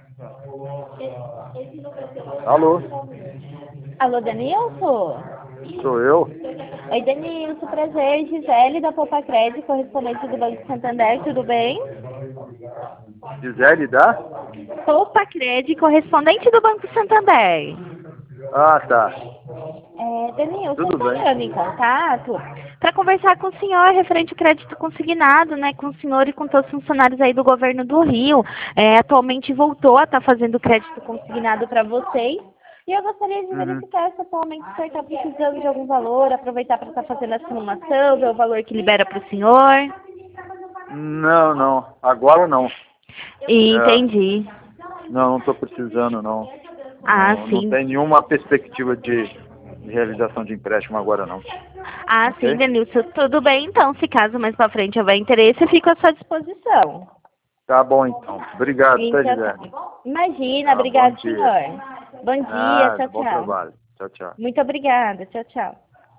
Alô? Alô, Denilson? Sou eu? Oi, Denilson, prazer, Gisele da Poupa Crédito, correspondente do Banco Santander, tudo bem? Gisele da? Poupa Crédito, correspondente do Banco Santander. Ah, tá. Denilson, eu Tudo estou bem. entrando em contato para conversar com o senhor referente ao crédito consignado, né, com o senhor e com todos os funcionários aí do governo do Rio. Atualmente voltou a estar fazendo crédito consignado para vocês. E eu gostaria de Uhum. verificar se atualmente o senhor está precisando de algum valor, aproveitar para estar fazendo a simulação, ver o valor que libera para o senhor. Não, não. Agora não. Entendi. Não estou precisando, não. Ah, Não sim. tem nenhuma perspectiva de realização de empréstimo agora, não. Ah, sim, Ok? Denilson. Tudo bem, então. Se caso mais para frente houver interesse, eu fico à sua disposição. Tá bom, então. Obrigado, tá, Então, tá. Gisele? Imagina, Tá, bom obrigado, dia. senhor. Bom dia, Nada, tchau, bom tchau. trabalho. Tchau, tchau. Muito obrigada, tchau, tchau.